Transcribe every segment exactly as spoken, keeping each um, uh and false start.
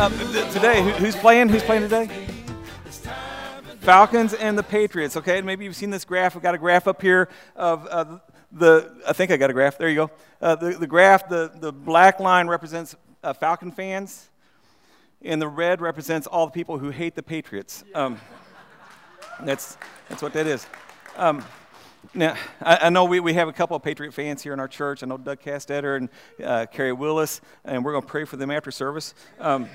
Uh, th- today, who, who's playing? Who's playing today? Falcons and the Patriots. Okay, maybe you've seen this graph. I've got a graph up here of uh, the. I think I got a graph. There you go. Uh, the the graph. The the black line represents uh, Falcon fans, and the red represents all the people who hate the Patriots. Um, that's that's what that is. Um, Now, I, I know we, we have a couple of Patriot fans here in our church. I know Doug Castetter and uh, Carrie Willis, and we're going to pray for them after service. Um,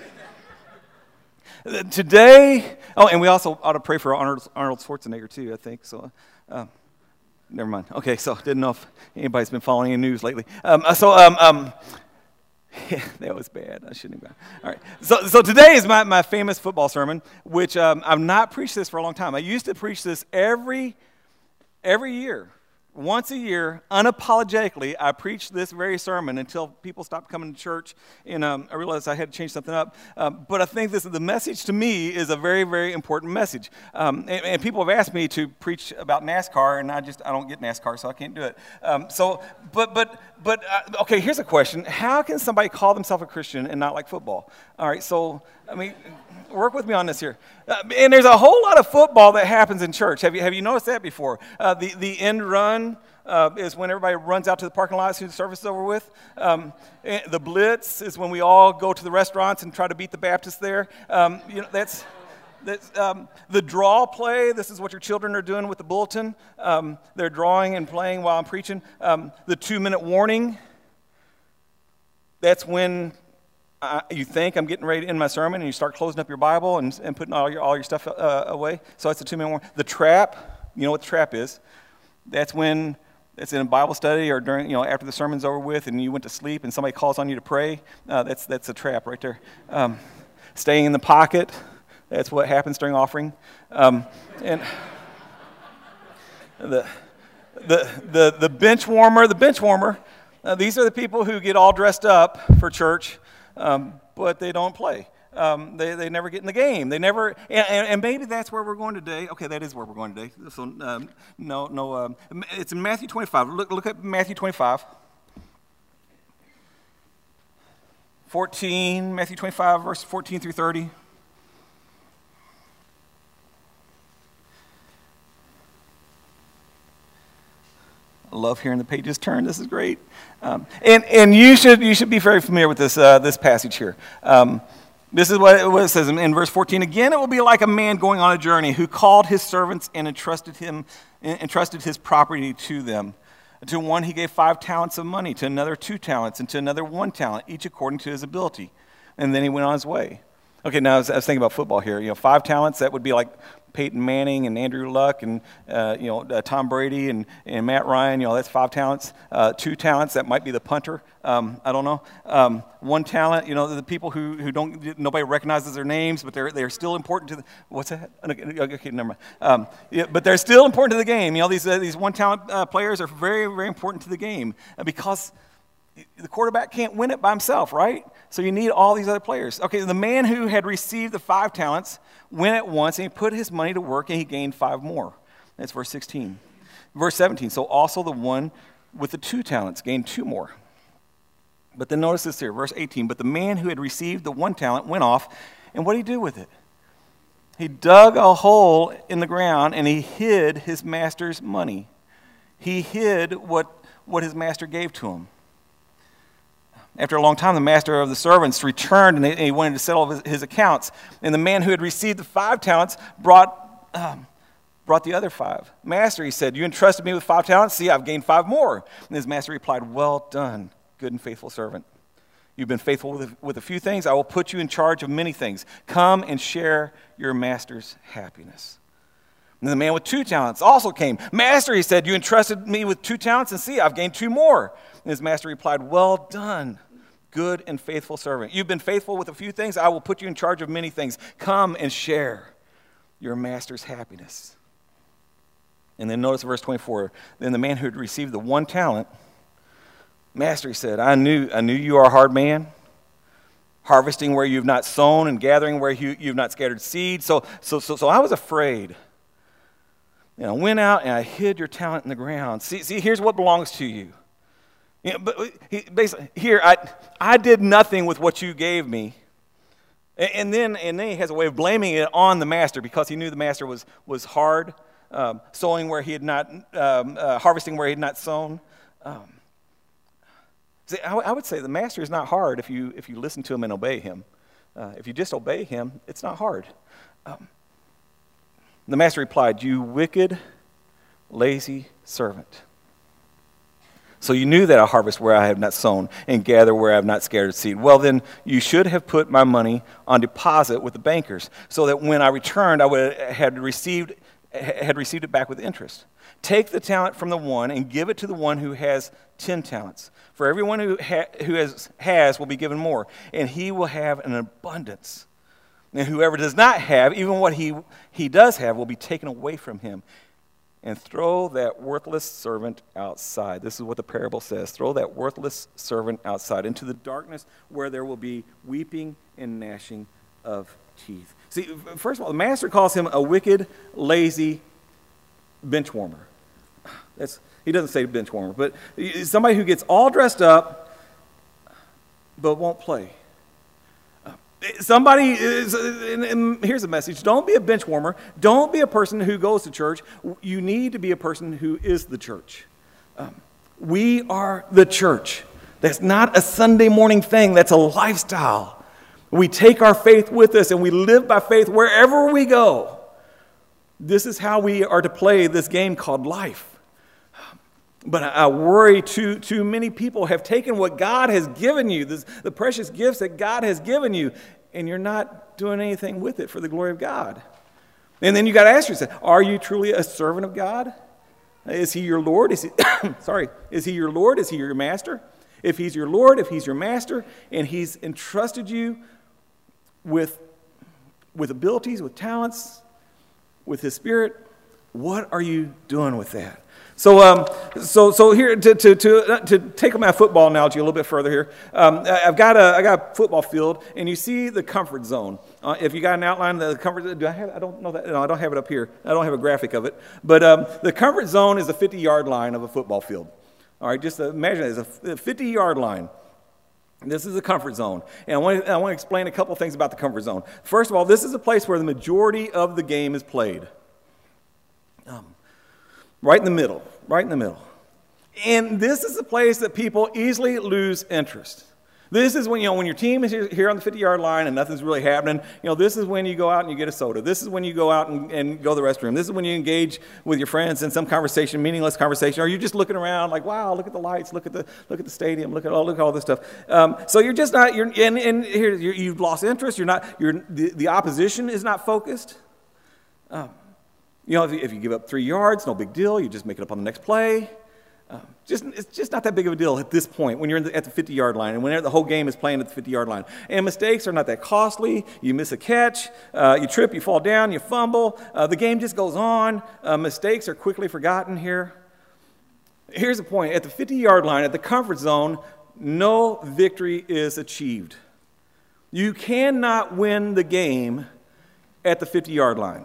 today, oh, and we also ought to pray for Arnold, Arnold Schwarzenegger, too, I think. So, uh, never mind. Okay, so didn't know if anybody's been following any news lately. Um, so, um, um, yeah, that was bad. I shouldn't have gone. All right. So, so today is my, my famous football sermon, which um, I've not preached this for a long time. I used to preach this every Every year, once a year, unapologetically, I preached this very sermon until people stopped coming to church, and um, I realized I had to change something up. Um, but I think this the message to me is a very, very important message. Um, and, and people have asked me to preach about NASCAR, and I just I don't get NASCAR, so I can't do it. Um, so, but but but uh, okay, here's a question: how can somebody call themselves a Christian and not like football? All right, so I mean. Work with me on this here. Uh, and there's a whole lot of football that happens in church. Have you have you noticed that before? Uh, the, the end run uh, is when everybody runs out to the parking lot as soon as the service is over with. Um, the blitz is when we all go to the restaurants and try to beat the Baptists there. Um, you know, that's... That's, um, the draw play, this is what your children are doing with the bulletin. Um, they're drawing and playing while I'm preaching. Um, the two-minute warning, that's when... Uh, you think I'm getting ready to end my sermon, and you start closing up your Bible and, and putting all your all your stuff uh, away. So that's a two-minute warning. The trap, you know what the trap is? That's when it's in a Bible study or during, you know, after the sermon's over with, and you went to sleep, and somebody calls on you to pray. Uh, that's that's a trap right there. Um, staying in the pocket, that's what happens during offering. Um, and the the the the bench warmer, the bench warmer. Uh, these are the people who get all dressed up for church. Um, but they don't play. Um, they, they never get in the game. They never, and, and, and maybe that's where we're going today. Okay, that is where we're going today. So um, no, no, um, it's in Matthew twenty-five. Look, look at Matthew twenty-five. fourteen, Matthew twenty-five, verse fourteen through thirty. I love hearing the pages turn. This is great, um, and and you should you should be very familiar with this uh, this passage here. Um, this is what it, what it says in, in verse fourteen. Again, it will be like a man going on a journey who called his servants and entrusted him entrusted his property to them. To one he gave five talents of money, to another two talents, and to another one talent, each according to his ability. And then he went on his way. Okay, now I was, I was thinking about football here. You know, five talents, that would be like Peyton Manning and Andrew Luck and, uh, you know, uh, Tom Brady and, and Matt Ryan. You know, that's five talents. Uh, two talents, that might be the punter. Um, I don't know. Um, one talent, you know, the people who, who don't, nobody recognizes their names, but they're they're still important to the, what's that? Okay, okay never mind. Um, yeah, but they're still important to the game. You know, these, uh, these one talent uh, players are very, very important to the game uh, because the quarterback can't win it by himself, right? So you need all these other players. Okay, the man who had received the five talents went at once and he put his money to work and he gained five more. That's verse sixteen. Verse seventeen, so also the one with the two talents gained two more. But then notice this here, verse eighteen, but the man who had received the one talent went off, and what did he do with it? He dug a hole in the ground and he hid his master's money. He hid what, what his master gave to him. After a long time, the master of the servants returned, and he wanted to settle his, his accounts. And the man who had received the five talents brought um, brought the other five. Master, he said, you entrusted me with five talents. See, I've gained five more. And his master replied, well done, good and faithful servant. You've been faithful with a, with a few things. I will put you in charge of many things. Come and share your master's happiness. And the man with two talents also came. Master, he said, you entrusted me with two talents, and see, I've gained two more. And his master replied, well done, good and faithful servant. You've been faithful with a few things. I will put you in charge of many things. Come and share your master's happiness. And then notice verse twenty-four. Then the man who had received the one talent, master, he said, I knew, I knew you are a hard man, harvesting where you've not sown and gathering where you, you've not scattered seed. So, so, so, so I was afraid. And I went out and I hid your talent in the ground. See, see, here's what belongs to you. You know, but he, basically, here, I, I did nothing with what you gave me. And, and then and then he has a way of blaming it on the master because he knew the master was, was hard, um, sowing where he had not, um, uh, harvesting where he had not sown. Um, see, I, I would say the master is not hard if you if you listen to him and obey him. Uh, if you just obey him, it's not hard. Um, the master replied, "You wicked, lazy servant. So you knew that I harvest where I have not sown and gather where I have not scattered seed. Well, then you should have put my money on deposit with the bankers, so that when I returned, I would had received had received it back with interest. Take the talent from the one and give it to the one who has ten talents. For everyone who ha- who has has will be given more, and he will have an abundance. And whoever does not have, even what he he does have, will be taken away from him." And throw that worthless servant outside. This is what the parable says. Throw that worthless servant outside into the darkness where there will be weeping and gnashing of teeth. See, first of all, the master calls him a wicked, lazy bench warmer. That's, he doesn't say bench warmer, but somebody who gets all dressed up but won't play. Somebody is, and here's a message: don't be a bench warmer. Don't be a person who goes to church. You need to be a person who is the church. Um, we are the church. That's not a Sunday morning thing. That's a lifestyle. We take our faith with us and we live by faith wherever we go. This is how we are to play this game called life. But I worry too, too many people have taken what God has given you, this, the precious gifts that God has given you, and you're not doing anything with it for the glory of God. And then you got to ask yourself, are you truly a servant of God? Is he your Lord? Is he, sorry, is he your Lord? Is he your master? If he's your Lord, if he's your master, and he's entrusted you with, with abilities, with talents, with his spirit, what are you doing with that? So, um, so, so here to to to to take my football analogy a little bit further here. Um, I've got a I got a football field, and you see the comfort zone. Uh, if you got an outline of the comfort, do I have? I don't know that. No, I don't have it up here. I don't have a graphic of it. But um, the comfort zone is a fifty-yard line of a football field. All right, just imagine it as a fifty-yard line. This is a comfort zone, and I want to, I want to explain a couple things about the comfort zone. First of all, this is a place where the majority of the game is played. Um, Right in the middle, right in the middle. And this is a place that people easily lose interest. This is when, you know, when your team is here on the fifty-yard line and nothing's really happening, you know, this is when you go out and you get a soda. This is when you go out and, and go to the restroom. This is when you engage with your friends in some conversation, meaningless conversation, or you're just looking around like, wow, look at the lights, look at the look at the stadium, look at all look at all this stuff. Um, so you're just not, you're and, and here you're, you've lost interest. You're not, you're the, the opposition is not focused. Um, You know, if you, if you give up three yards, no big deal. You just make it up on the next play. Um, just It's just not that big of a deal at this point when you're in the, at the fifty-yard line and whenever the whole game is playing at the fifty-yard line. And mistakes are not that costly. You miss a catch, uh, you trip, you fall down, you fumble. Uh, the game just goes on. Uh, mistakes are quickly forgotten here. Here's the point. At the fifty-yard line, at the comfort zone, no victory is achieved. You cannot win the game at the fifty-yard line.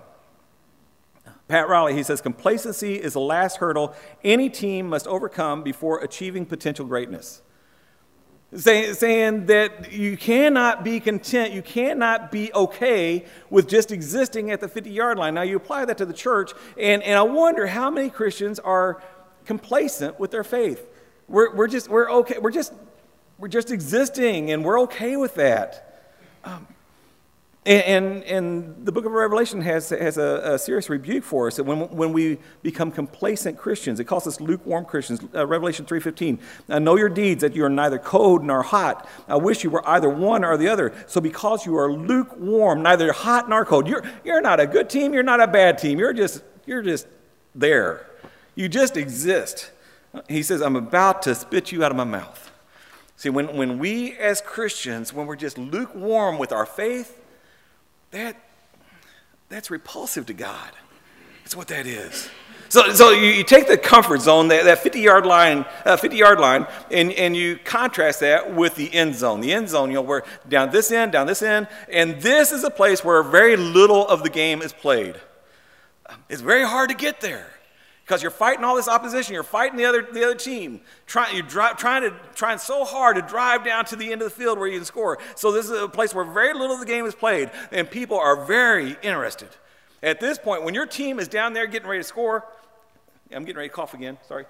Pat Riley, he says, complacency is the last hurdle any team must overcome before achieving potential greatness. Say, saying that you cannot be content, you cannot be okay with just existing at the fifty-yard line. Now, you apply that to the church, and, and I wonder how many Christians are complacent with their faith. We're, we're just, we're okay, we're just, we're just existing, and we're okay with that. Um, And, and, and the book of Revelation has, has a, a serious rebuke for us that when, when we become complacent Christians. It calls us lukewarm Christians. Uh, Revelation three fifteen. I know your deeds, that you are neither cold nor hot. I wish you were either one or the other. So because you are lukewarm, neither hot nor cold, you're, you're not a good team, you're not a bad team. You're just, you're just there. You just exist. He says, I'm about to spit you out of my mouth. See, when, when we as Christians, when we're just lukewarm with our faith, That, that's repulsive to God. That's what that is. So, so you, you take the comfort zone, that, that fifty-yard line, uh, fifty-yard line, and, and you contrast that with the end zone. The end zone, you know, where down this end, down this end, and this is a place where very little of the game is played. It's very hard to get there. Because you're fighting all this opposition, you're fighting the other the other team, trying you're dri- trying to trying so hard to drive down to the end of the field where you can score. So this is a place where very little of the game is played, and people are very interested. At this point, when your team is down there getting ready to score, I'm getting ready to cough again. Sorry.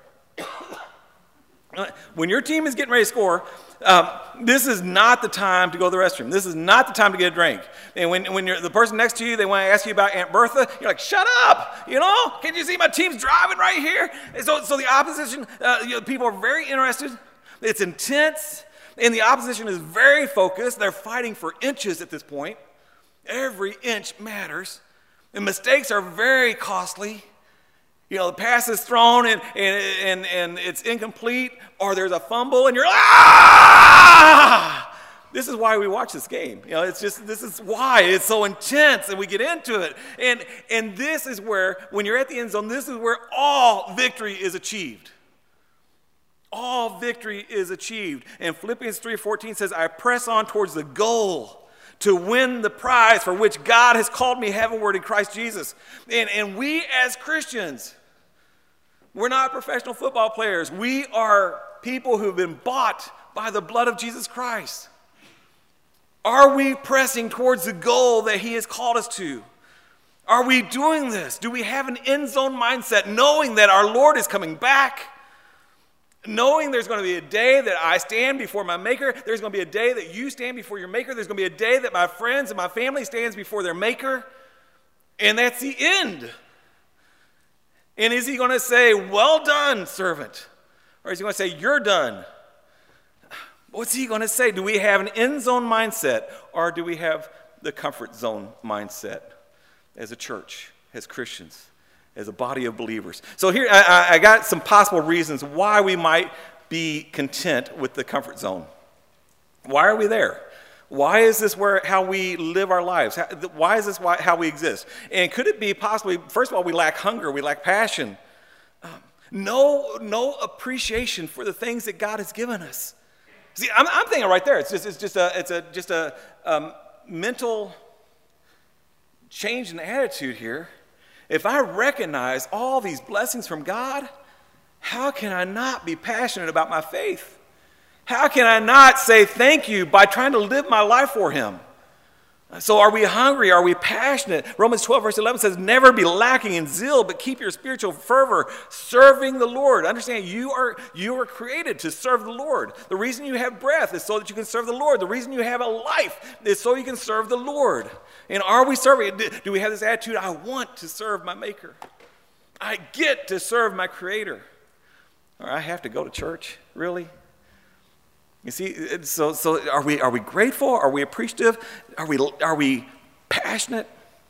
When your team is getting ready to score, um, this is not the time to go to the restroom. This is not the time to get a drink. And when, when you're, the person next to you, they want to ask you about Aunt Bertha, you're like, shut up, you know? Can't you see my team's driving right here? And so, so the opposition, uh, you know, people are very interested. It's intense, and the opposition is very focused. They're fighting for inches at this point. Every inch matters. And mistakes are very costly. You know, the pass is thrown and, and, and, and it's incomplete, or there's a fumble and you're like, ah! This is why we watch this game. You know, it's just, this is why it's so intense and we get into it. And, and this is where, when you're at the end zone, this is where all victory is achieved. All victory is achieved. And Philippians three fourteen says, I press on towards the goal to win the prize for which God has called me heavenward in Christ Jesus. And, and we as Christians, we're not professional football players. We are people who have been bought by the blood of Jesus Christ. Are we pressing towards the goal that he has called us to? Are we doing this? Do we have an end zone mindset, knowing that our Lord is coming back? Knowing there's going to be a day that I stand before my Maker. There's going to be a day that you stand before your Maker. There's going to be a day that my friends and my family stands before their Maker. And that's the end. And is he going to say, well done, servant? Or is he going to say, you're done? What's he going to say? Do we have an end zone mindset, or do we have the comfort zone mindset as a church, as Christians? As a body of believers. So here, I, I got some possible reasons why we might be content with the comfort zone. Why are we there? Why is this where how we live our lives? How, why is this why, how we exist? And could it be possibly, first of all, we lack hunger, we lack passion, um, no, no appreciation for the things that God has given us. See, I'm, I'm thinking right there. It's just, it's just a, it's a, just a um, mental change in attitude here. If I recognize all these blessings from God, how can I not be passionate about my faith? How can I not say thank you by trying to live my life for him? So are we hungry? Are we passionate? Romans twelve verse eleven says, never be lacking in zeal, but keep your spiritual fervor serving the Lord. Understand, you are, you are created to serve the Lord. The reason you have breath is so that you can serve the Lord. The reason you have a life is so you can serve the Lord. And are we serving? Do we have this attitude, I want to serve my Maker. I get to serve my Creator. Or I have to go to church, really? You see, so so are we are we grateful? Are we appreciative? Are we are we passionate?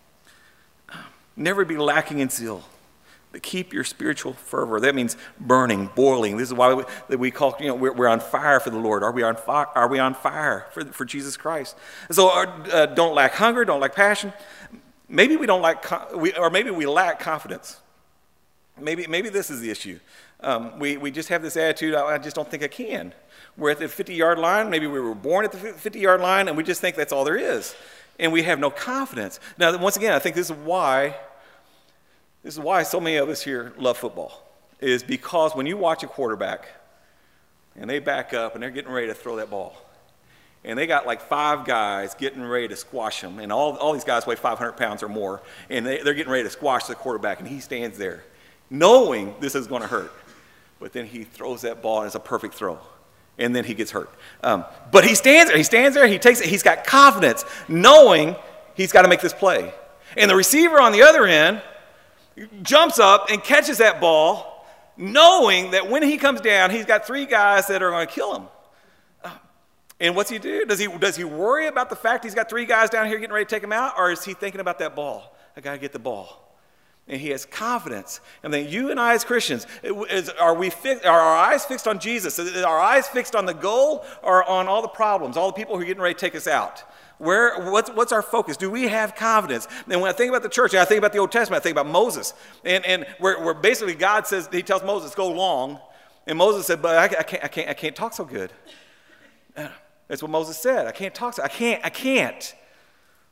Never be lacking in zeal, but keep your spiritual fervor. That means burning, boiling. This is why we, that we call, you know, we're, we're on fire for the Lord. Are we on fire? Are we on fire for for Jesus Christ? So uh, don't lack hunger, don't lack passion. Maybe we don't lack, we, or maybe we lack confidence. Maybe maybe this is the issue. Um, we we just have this attitude. I, I just don't think I can. We're at the fifty-yard line. Maybe we were born at the fifty-yard line, and we just think that's all there is. And we have no confidence. Now, once again, I think this is why, this is why so many of us here love football, is because when you watch a quarterback, and they back up, and they're getting ready to throw that ball, and they got like five guys getting ready to squash him, and all, all these guys weigh five hundred pounds or more, and they, they're getting ready to squash the quarterback, and he stands there, knowing this is going to hurt. But then he throws that ball, and it's a perfect throw. And then he gets hurt. Um, but he stands there, he stands there, he takes it, he's got confidence, knowing he's got to make this play. And the receiver on the other end jumps up and catches that ball, knowing that when he comes down, he's got three guys that are going to kill him. Uh, and what's he do? Does he, does he worry about the fact he's got three guys down here getting ready to take him out? Or is he thinking about that ball? I got to get the ball. And he has confidence. And then you and I as Christians, is, are, we fi- are our eyes fixed on Jesus? Are our eyes fixed on the goal or on all the problems, all the people who are getting ready to take us out? Where, what's, what's our focus? Do we have confidence? And when I think about the church, I think about the Old Testament, I think about Moses. And, and where, where basically God says, he tells Moses, go long. And Moses said, but I, I, can't, I, can't, I can't talk so good. That's what Moses said. I can't talk so I can't, I can't.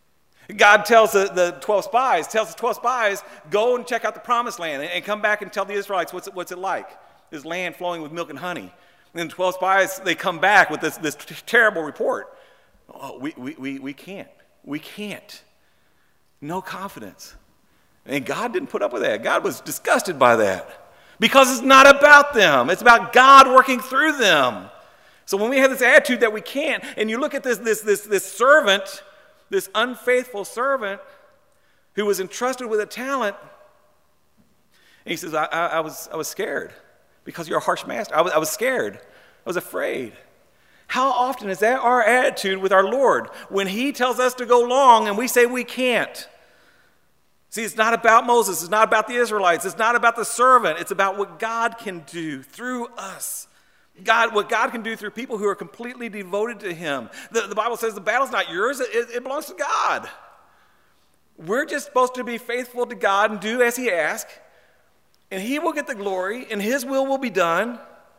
God tells the, the twelve spies, tells the twelve spies, go and check out the promised land and, and come back and tell the Israelites what's it, what's it like, this land flowing with milk and honey. And then the twelve spies, they come back with this, this t- terrible report. Oh, we, we, we, we can't. We can't. No confidence. And God didn't put up with that. God was disgusted by that because it's not about them. It's about God working through them. So when we have this attitude that we can't, and you look at this, this, this, this servant, this unfaithful servant who was entrusted with a talent, and he says, I, I, I, was, I was scared because you're a harsh master. I was, I was scared. I was afraid. How often is that our attitude with our Lord when he tells us to go long and we say we can't? See, it's not about Moses. It's not about the Israelites. It's not about the servant. It's about what God can do through us. God, what God can do through people who are completely devoted to him. The, the Bible says the battle's not yours. It, it belongs to God. We're just supposed to be faithful to God and do as he asks. And he will get the glory and his will will be done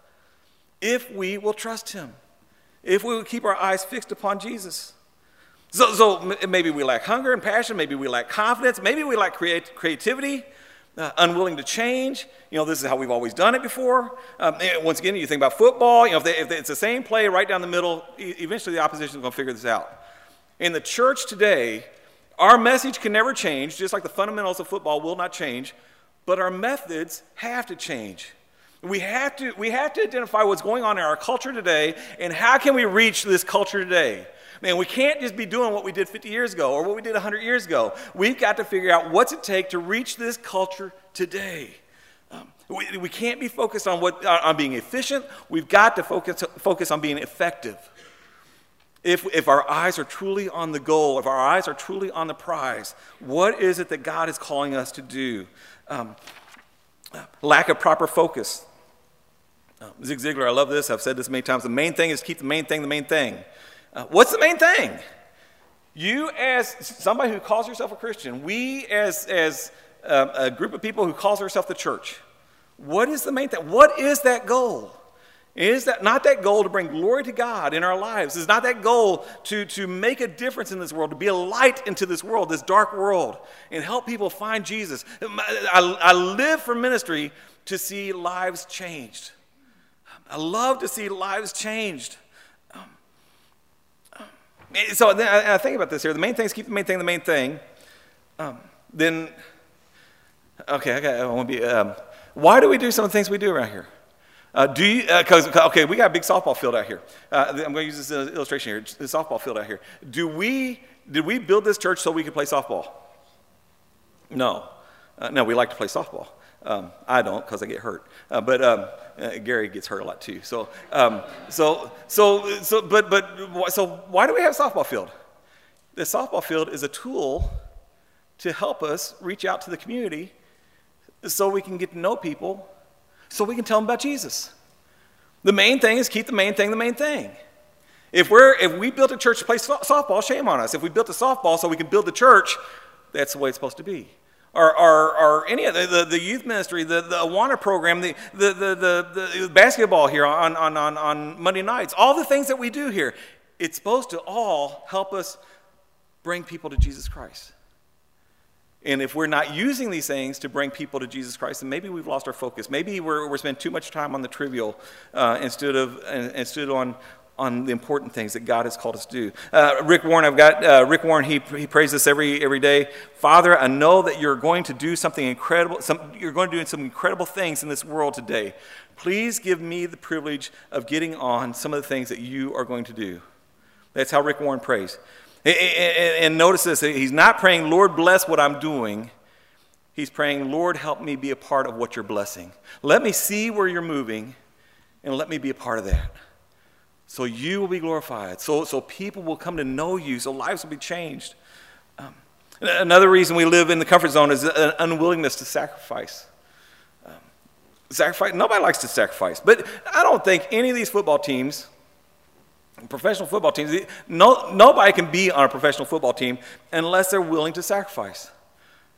if we will trust him. If we will keep our eyes fixed upon Jesus. So, so maybe we lack hunger and passion. Maybe we lack confidence. Maybe we lack creat- creativity. Uh, unwilling to change. You know, this is how we've always done it before. Um, once again, you think about football. You know, if, they, if they, it's the same play right down the middle, e- eventually the opposition is going to figure this out. In the church today, our message can never change, just like the fundamentals of football will not change, but our methods have to change. We have to, we have to identify what's going on in our culture today and how can we reach this culture today. Man, we can't just be doing what we did fifty years ago or what we did one hundred years ago. We've got to figure out what's it take to reach this culture today. Um, we, we can't be focused on what on being efficient. We've got to focus focus on being effective. If if our eyes are truly on the goal, if our eyes are truly on the prize, what is it that God is calling us to do? Um, lack of proper focus. Uh, Zig Ziglar, I love this. I've said this many times. The main thing is keep the main thing the main thing. Uh, what's the main thing? You as somebody who calls yourself a Christian, we as, as uh, a group of people who calls ourselves the church, what is the main thing? What is that goal? Is that not that goal to bring glory to God in our lives? Is not that goal to, to make a difference in this world, to be a light into this world, this dark world, and help people find Jesus? I, I live for ministry to see lives changed. I love to see lives changed. So then I, I think about this here. The main thing is keep the main thing the main thing. Um, then, okay, I, got, I want to be. Um, why do we do some of the things we do around here? Uh, do you? Because uh, okay, we got a big softball field out here. Uh, I'm going to use this uh, illustration here. The softball field out here. Do we? Did we build this church so we could play softball? No, uh, no. We like to play softball. Um, I don't because I get hurt. Uh, but um, uh, Gary gets hurt a lot too. So, um, so, so, so, but, but, so why do we have a softball field? The softball field is a tool to help us reach out to the community so we can get to know people, so we can tell them about Jesus. The main thing is keep the main thing the main thing. If we're, if we built a church to play so- softball, shame on us. If we built a softball so we can build the church, that's the way it's supposed to be. Or, or, or any of the, the, the youth ministry, the, the Awana program, the, the, the, the, the basketball here on, on, on, on Monday nights, all the things that we do here, it's supposed to all help us bring people to Jesus Christ. And if we're not using these things to bring people to Jesus Christ, then maybe we've lost our focus. Maybe we're, we're spending too much time on the trivial uh, instead of uh, instead on on the important things that God has called us to do. Uh, Rick Warren, I've got uh, Rick Warren. He he prays this every every day. Father, I know that you're going to do something incredible. Some, you're going to do some incredible things in this world today. Please give me the privilege of getting on some of the things that you are going to do. That's how Rick Warren prays. And, and, and notice this: he's not praying, Lord, bless what I'm doing. He's praying, Lord, help me be a part of what you're blessing. Let me see where you're moving, and let me be a part of that. So you will be glorified. So, so people will come to know you. So lives will be changed. Um, another reason we live in the comfort zone is an unwillingness to sacrifice. Um, sacrifice. Nobody likes to sacrifice. But I don't think any of these football teams, professional football teams, no, nobody can be on a professional football team unless they're willing to sacrifice.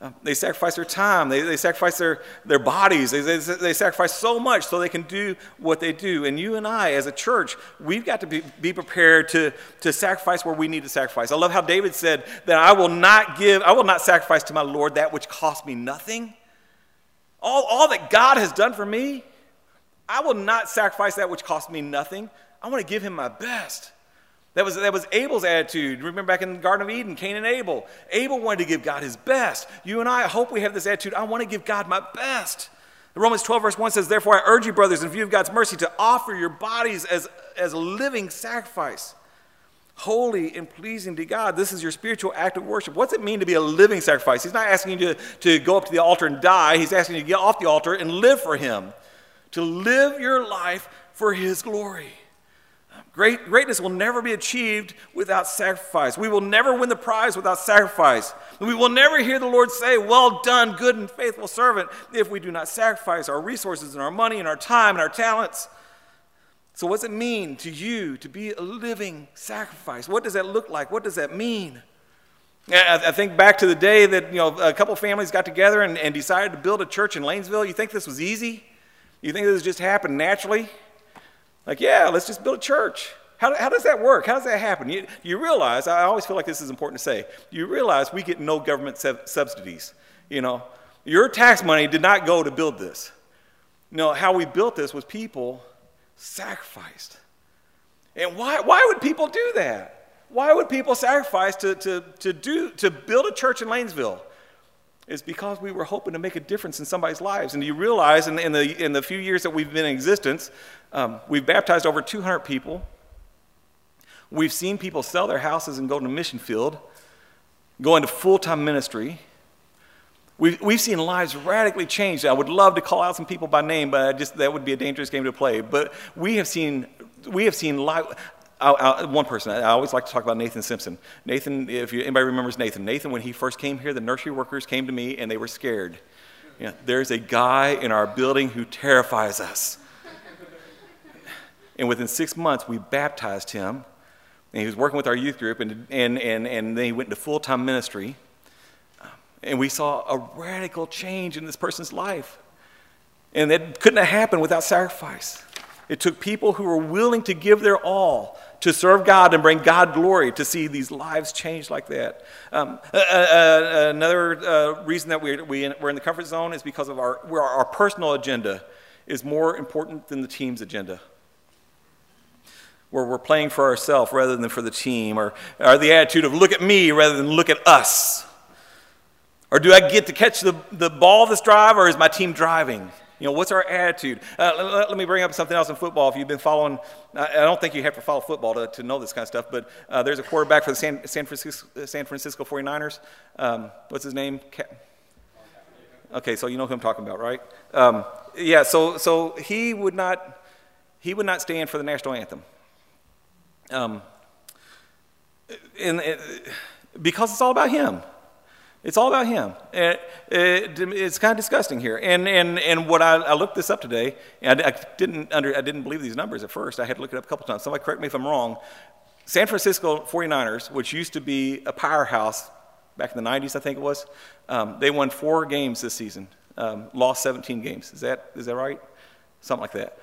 Uh, they sacrifice their time. They, they sacrifice their, their bodies. They, they, they sacrifice so much so they can do what they do. And you and I, as a church, we've got to be, be prepared to, to sacrifice where we need to sacrifice. I love how David said that I will not give, I will not sacrifice to my Lord that which costs me nothing. All, all that God has done for me, I will not sacrifice that which costs me nothing. I want to give him my best. That was, that was Abel's attitude. Remember back in the Garden of Eden, Cain and Abel. Abel wanted to give God his best. You and I, I hope we have this attitude. I want to give God my best. Romans twelve verse one says, therefore I urge you, brothers, in view of God's mercy, to offer your bodies as, as a living sacrifice, holy and pleasing to God. This is your spiritual act of worship. What's it mean to be a living sacrifice? He's not asking you to, to go up to the altar and die. He's asking you to get off the altar and live for him, to live your life for his glory. Great, greatness will never be achieved without sacrifice. We will never win the prize without sacrifice. We will never hear the Lord say, well done, good and faithful servant, if we do not sacrifice our resources and our money and our time and our talents. So what does it mean to you to be a living sacrifice? What does that look like? What does that mean? I think back to the day that, you know, a couple families got together and, and decided to build a church in Lanesville. You think this was easy? You think this just happened naturally? Like, yeah, let's just build a church. How, how does that work? How does that happen? You, you realize, I always feel like this is important to say, you realize we get no government sub- subsidies. You know, your tax money did not go to build this. No, how we built this was people sacrificed. And why, why would people do that? Why would people sacrifice to, to, to, do, to build a church in Lanesville? It's because we were hoping to make a difference in somebody's lives. And you realize in, in, the, in the few years that we've been in existence, um, we've baptized over two hundred people. We've seen people sell their houses and go to the mission field, go into full-time ministry. We've, we've seen lives radically change. I would love to call out some people by name, but I just that would be a dangerous game to play. But we have seen, we have seen life. I, I, one person, I always like to talk about Nathan Simpson. Nathan, if you, anybody remembers Nathan, Nathan, when he first came here, the nursery workers came to me and they were scared. You know, there's a guy in our building who terrifies us. And within six months, we baptized him. And he was working with our youth group, and, and, and, and then he went into full-time ministry. And we saw a radical change in this person's life. And that couldn't have happened without sacrifice. It took people who were willing to give their all to serve God and bring God glory to see these lives change like that. Um, uh, uh, another uh, reason that we're, we, we're in the comfort zone is because of our, our, our personal agenda is more important than the team's agenda. Where we're playing for ourselves rather than for the team, or, or the attitude of look at me rather than look at us. Or do I get to catch the, the ball this drive, or is my team driving? You know, what's our attitude? Uh, let, let me bring up something else in football. If you've been following, I don't think you have to follow football to, to know this kind of stuff, but uh, there's a quarterback for the San, San, Francisco, San Francisco forty-niners. Um, what's his name? Okay, so you know who I'm talking about, right? Um, yeah, so so he would not he would not stand for the national anthem. Um, and, and because it's all about him. It's all about him. It, it, it's kind of disgusting here. And and and what I, I looked this up today, and I, I didn't under I didn't believe these numbers at first. I had to look it up a couple times. Somebody correct me if I'm wrong. San Francisco forty-niners, which used to be a powerhouse back in the nineties, I think it was, um, they won four games this season, um, lost seventeen games. Is that is that right? Something like that.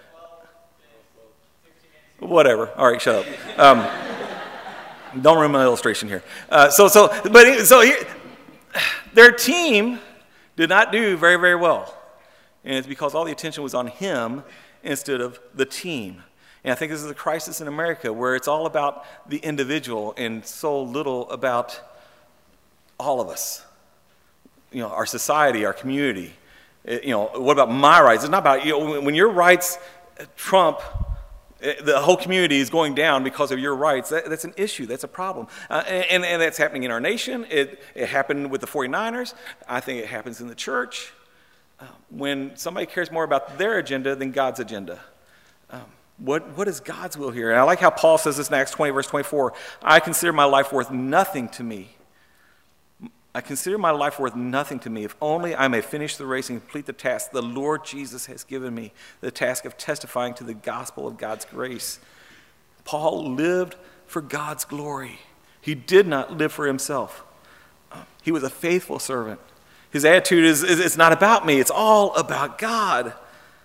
Whatever. All right, shut up. Um, don't ruin my illustration here. Uh, so, so, but so here, their team did not do very, very well, and it's because all the attention was on him instead of the team. And I think this is a crisis in America where it's all about the individual and so little about all of us. You know, our society, our community. It, you know, what about my rights? It's not about, you know, when your rights trump the whole community is going down because of your rights. That, that's an issue. That's a problem. Uh, and, and that's happening in our nation. It, it happened with the forty-niners. I think it happens in the church. Uh, when somebody cares more about their agenda than God's agenda. Um, what, what is God's will here? And I like how Paul says this in Acts twenty, verse twenty-four. I consider my life worth nothing to me. I consider my life worth nothing to me if only I may finish the race and complete the task the Lord Jesus has given me, the task of testifying to the gospel of God's grace. Paul lived for God's glory. He did not live for himself. He was a faithful servant. His attitude is, is it's not about me. It's all about God.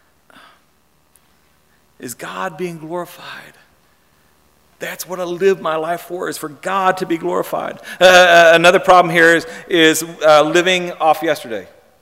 Is God being glorified? That's what I live my life for, is for God to be glorified. Uh, another problem here is, is uh, living off yesterday.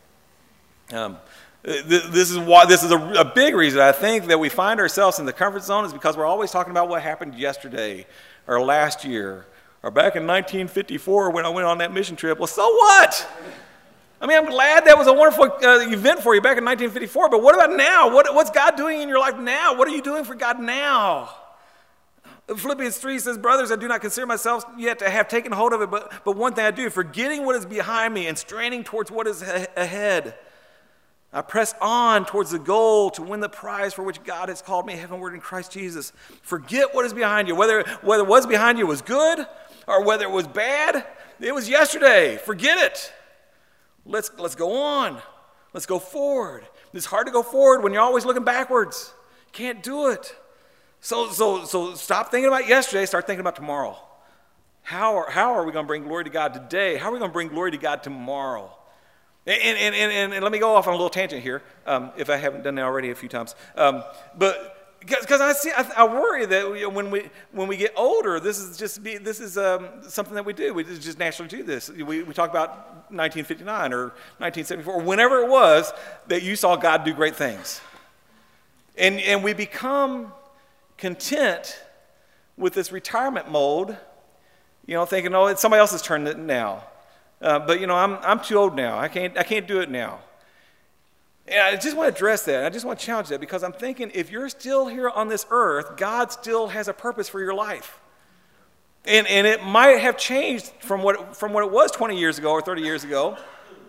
Um, th- this is why this is a, a big reason I think that we find ourselves in the comfort zone, is because we're always talking about what happened yesterday or last year or back in nineteen fifty-four when I went on that mission trip. Well, so what? I mean, I'm glad that was a wonderful uh, event for you back in nineteen fifty-four, but what about now? What, what's God doing in your life now? What are you doing for God now? Philippians three says, brothers, I do not consider myself yet to have taken hold of it, but, but one thing I do, forgetting what is behind me and straining towards what is a- ahead. I press on towards the goal to win the prize for which God has called me heavenward in Christ Jesus. Forget what is behind you. Whether, whether what was behind you was good or whether it was bad, it was yesterday. Forget it. Let's, let's go on. Let's go forward. It's hard to go forward when you're always looking backwards. You can't do it. So, so, so stop thinking about yesterday. Start thinking about tomorrow. How are, how are we going to bring glory to God today? How are we going to bring glory to God tomorrow? And, and, and, and, and let me go off on a little tangent here, um, if I haven't done that already a few times. Um, but because I see, I, I worry that we, when we when we get older, this is just be this is um, something that we do. We just naturally do this. We, we talk about nineteen fifty-nine or nineteen seventy-four, or whenever it was that you saw God do great things, and and we become content with this retirement mode, you know, thinking, oh, it's somebody else's turn now. Uh, but you know, I'm I'm too old now. I can't I can't do it now. And I just want to address that. I just want to challenge that, because I'm thinking, if you're still here on this earth, God still has a purpose for your life. And and it might have changed from what from what it was twenty years ago or thirty years ago.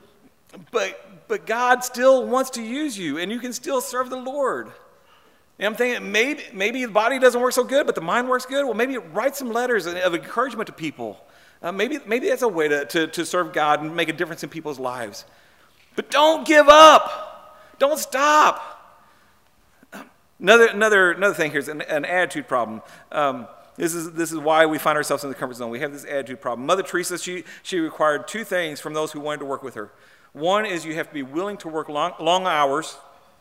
But but God still wants to use you, and you can still serve the Lord. And I'm thinking, maybe maybe the body doesn't work so good, but the mind works good. Well, maybe write some letters of encouragement to people. Uh, maybe maybe that's a way to, to, to serve God and make a difference in people's lives. But don't give up. Don't stop. Another another another thing here is an, an attitude problem. Um, this is this is why we find ourselves in the comfort zone. We have this attitude problem. Mother Teresa, she she required two things from those who wanted to work with her. One is you have to be willing to work long long hours.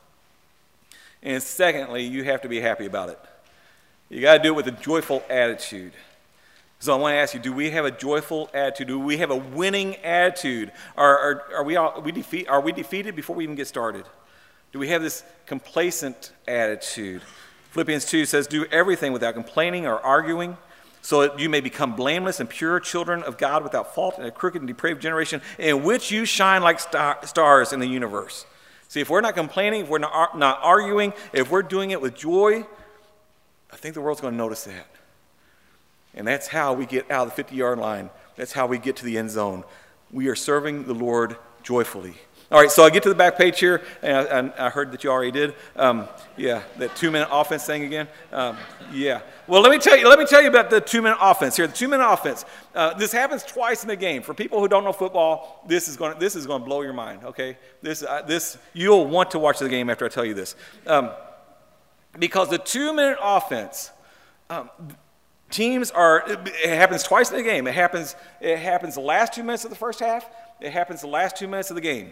And secondly, you have to be happy about it. You got to do it with a joyful attitude. So I want to ask you, do we have a joyful attitude? Do we have a winning attitude? Are, are, are, we, all, we defeat, are we defeated before we even get started? Do we have this complacent attitude? Philippians two says, do everything without complaining or arguing, so that you may become blameless and pure children of God without fault in a crooked and depraved generation, in which you shine like star, stars in the universe. See, if we're not complaining, if we're not, not arguing, if we're doing it with joy, I think the world's going to notice that. And that's how we get out of the fifty-yard line. That's how we get to the end zone. We are serving the Lord joyfully. All right, so I get to the back page here, and I, and I heard that you already did. Um, yeah, that two-minute offense thing again. Um, yeah. Well, let me tell you. Let me tell you about the two-minute offense here. The two-minute offense. Uh, this happens twice in the game. For people who don't know football, this is going. This is going to blow your mind. Okay. This. Uh, this. You'll want to watch the game after I tell you this, um, because the two-minute offense. Um, Teams are, it happens twice in the game. It happens, it happens the last two minutes of the first half. It happens the last two minutes of the game.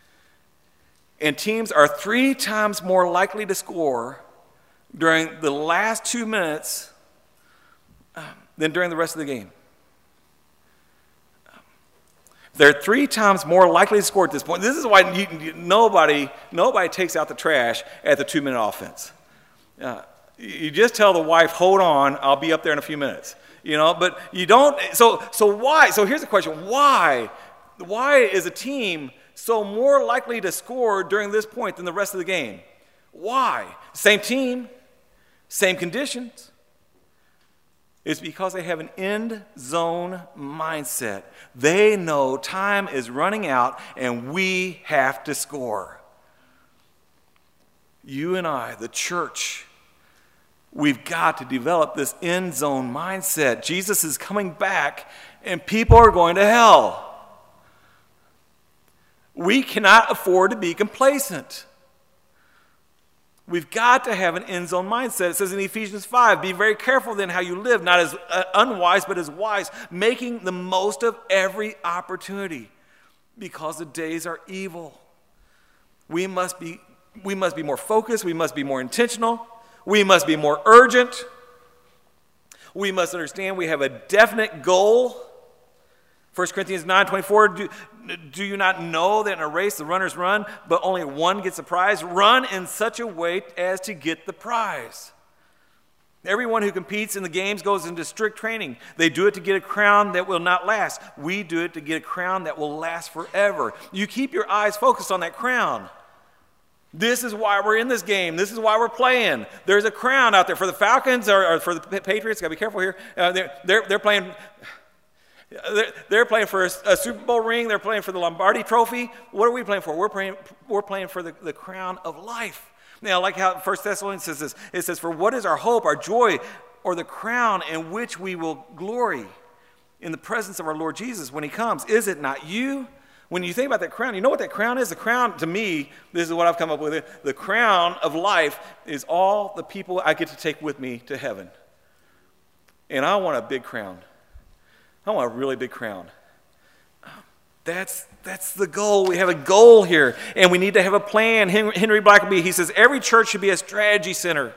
And teams are three times more likely to score during the last two minutes than during the rest of the game. They're three times more likely to score at this point. This is why you, you, nobody, nobody takes out the trash at the two-minute offense. Uh, You just tell the wife, hold on, I'll be up there in a few minutes. You know, but you don't, so so why? So here's the question, why? Why is a team so more likely to score during this point than the rest of the game? Why? Same team, same conditions. It's because they have an end zone mindset. They know time is running out and we have to score. You and I, the church, we've got to develop this end zone mindset. Jesus is coming back and people are going to hell. We cannot afford to be complacent. We've got to have an end zone mindset. It says in Ephesians five, be very careful then how you live, not as uh, unwise, but as wise, making the most of every opportunity. because the days are evil. We must be, we must be more focused. We must be more intentional. We must be more urgent. We must understand we have a definite goal. First Corinthians nine twenty-four, do, do you not know that in a race the runners run, but only one gets the prize? Run in such a way as to get the prize. Everyone who competes in the games goes into strict training. They do it to get a crown that will not last. We do it to get a crown that will last forever. You keep your eyes focused on that crown. This is why we're in this game. This is why we're playing. There's a crown out there for the Falcons or, or for the Patriots. Got to be careful here. Uh, they're, they're, they're playing... They're, they're playing for a, a Super Bowl ring. They're playing for the Lombardi Trophy. What are we playing for? We're playing, we're playing for the, the crown of life. Now, I like how First Thessalonians says this. It says, for what is our hope, our joy, or the crown in which we will glory in the presence of our Lord Jesus when he comes? Is it not you? When you think about that crown, you know what that crown is? The crown, to me, this is what I've come up with. The crown of life is all the people I get to take with me to heaven. And I want a big crown. I want a really big crown. That's, that's the goal. We have a goal here, and we need to have a plan. Henry Blackaby, he says, every church should be a strategy center.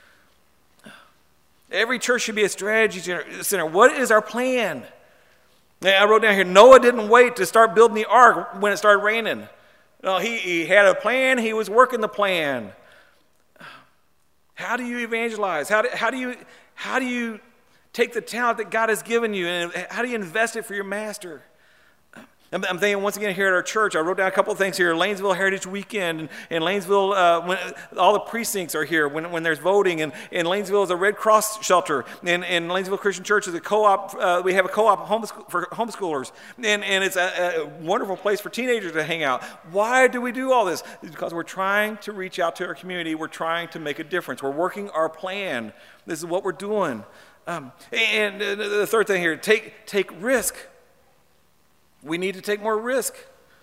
Every church should be a strategy center. What is our plan? I wrote down here, Noah didn't wait to start building the ark when it started raining. No, he, he had a plan. He was working the plan. How do you evangelize? How do, how do you, how do you take the talent that God has given you, and how do you invest it for your master? I'm, I'm thinking once again here at our church, I wrote down a couple of things here. Lanesville Heritage Weekend, and, and Lanesville, uh, when, all the precincts are here when, when there's voting, and, and Lanesville is a Red Cross shelter, and, and Lanesville Christian Church is a co-op. Uh, we have a co-op homeschool, for homeschoolers, and, and it's a, a wonderful place for teenagers to hang out. Why do we do all this? It's because we're trying to reach out to our community. We're trying to make a difference. We're working our plan. This is what we're doing. Um, and the third thing here, take take risk. We need to take more risk.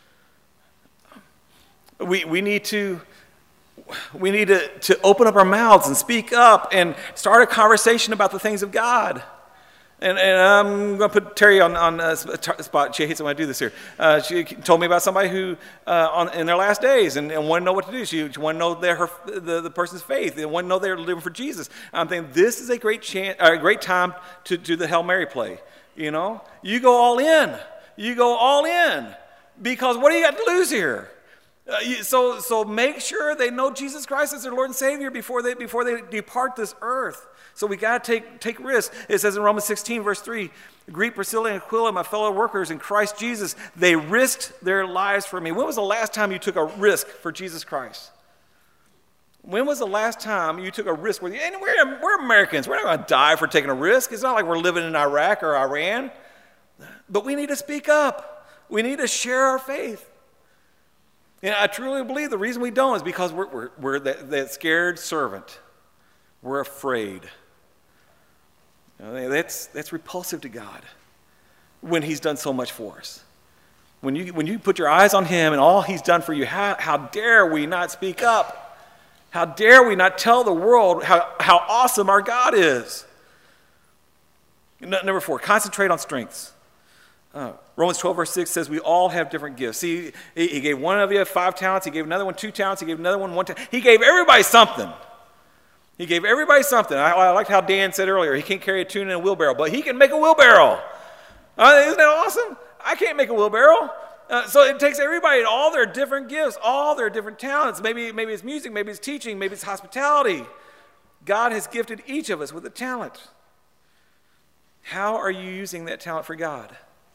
We we need to we need to, to open up our mouths and speak up and start a conversation about the things of God. And, and I'm going to put Terry on, on a spot. She hates when I do this here. Uh, she told me about somebody who, uh, on, in their last days, and, and wanted to know what to do. She, she wanted to know their, her, the, the person's faith. They wanted to know they're living for Jesus. I'm thinking, this is a great chance, a great time to do the Hail Mary play. You know? You go all in. You go all in. Because what do you got to lose here? Uh, you, so, so make sure they know Jesus Christ as their Lord and Savior before they, before they depart this earth. So we got to take, take risks. It says in Romans sixteen, verse three, greet Priscilla and Aquila, my fellow workers in Christ Jesus. They risked their lives for me. When was the last time you took a risk for Jesus Christ? When was the last time you took a risk? With you? And we're, we're Americans. We're not going to die for taking a risk. It's not like we're living in Iraq or Iran. But we need to speak up. We need to share our faith. And I truly believe the reason we don't is because we're, we're, we're that, that scared servant. We're afraid. You know, that's, that's repulsive to God when he's done so much for us. When you, when you put your eyes on him and all he's done for you, how, how dare we not speak up? How dare we not tell the world how, how awesome our God is? Number four, concentrate on strengths. Uh, Romans twelve, verse six says we all have different gifts. See, he, he gave one of you five talents. He gave another one two talents. He gave another one one talent. He gave everybody something. He gave everybody something. I, I liked how Dan said earlier, he can't carry a tune in a wheelbarrow, but he can make a wheelbarrow. Uh, isn't that awesome? I can't make a wheelbarrow. Uh, so it takes everybody, all their different gifts, all their different talents. Maybe, maybe it's music, maybe it's teaching, maybe it's hospitality. God has gifted each of us with a talent. How are you using that talent for God?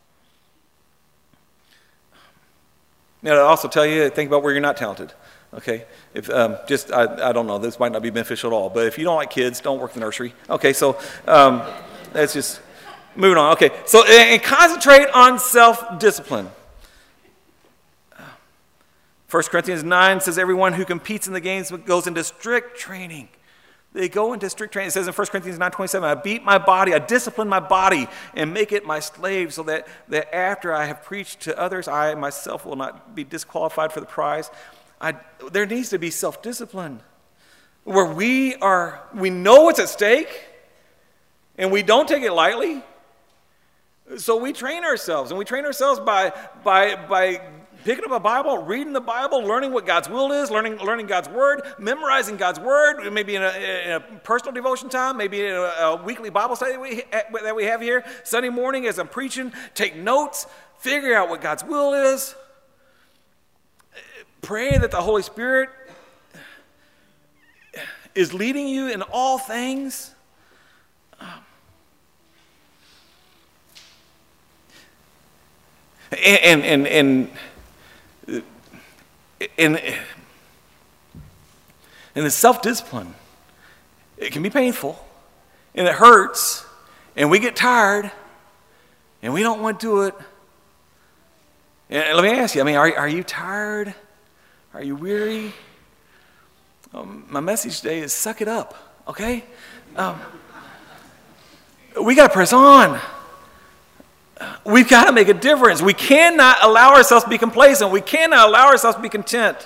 Now, I'll also tell you, think about where you're not talented. Okay, if um, just I, I don't know, this might not be beneficial at all. But if you don't like kids, don't work the nursery. Okay, so um, that's just moving on. Okay, so and concentrate on self-discipline. First Corinthians nine says everyone who competes in the games goes into strict training. They go into strict training. It says in First Corinthians nine twenty-seven, I beat my body, I discipline my body and make it my slave so that, that after I have preached to others, I myself will not be disqualified for the prize. I, there needs to be self-discipline where we are, we know what's at stake and we don't take it lightly. So we train ourselves, and we train ourselves by, by, by picking up a Bible, reading the Bible, learning what God's will is, learning, learning God's word, memorizing God's word, maybe in a, in a personal devotion time, maybe in a, a weekly Bible study that we, that we have here. Sunday morning as I'm preaching, take notes, figure out what God's will is. Pray that the Holy Spirit is leading you in all things. And and and and, and the self-discipline, it can be painful, and it hurts, and we get tired, and we don't want to do it. And let me ask you, I mean, are, are you tired? Are you weary? Um, my message today is suck it up, okay? Um, we got to press on. We've got to make a difference. We cannot allow ourselves to be complacent. We cannot allow ourselves to be content.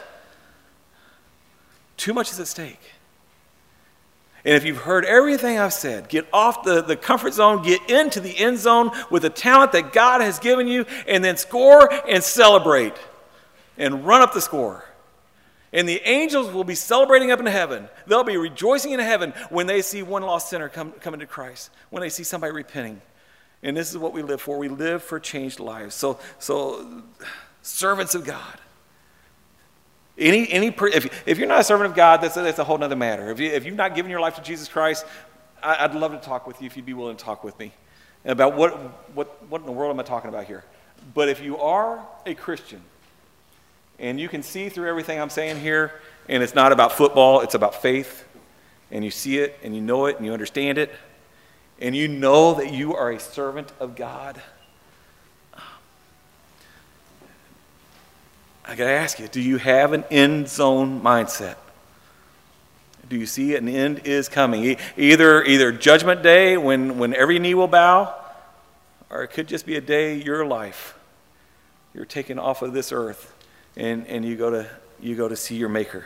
Too much is at stake. And if you've heard everything I've said, get off the, the comfort zone, get into the end zone with the talent that God has given you, and then score and celebrate and run up the score. And the angels will be celebrating up in heaven. They'll be rejoicing in heaven when they see one lost sinner come, coming to Christ, when they see somebody repenting. And this is what we live for. We live for changed lives. So, so servants of God. Any, any, if, if you're not a servant of God, that's a, that's a whole other matter. If, you, if you've not given your life to Jesus Christ, I, I'd love to talk with you if you'd be willing to talk with me about what, what, what in the world am I talking about here. But if you are a Christian, and you can see through everything I'm saying here, and it's not about football, it's about faith, and you see it, and you know it, and you understand it, and you know that you are a servant of God, I got to ask you, do you have an end zone mindset? Do you see an end is coming? Either, either judgment day when, when every knee will bow, or it could just be a day your life. You're taken off of this earth, and, and you go to you go to see your Maker.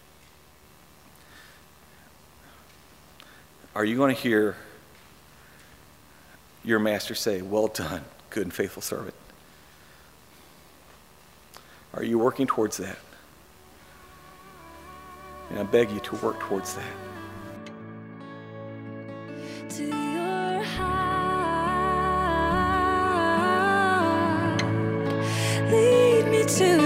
Are you going to hear your master say, "Well done, good and faithful servant"? Are you working towards that? And I beg you to work towards that. To your heart, lead me to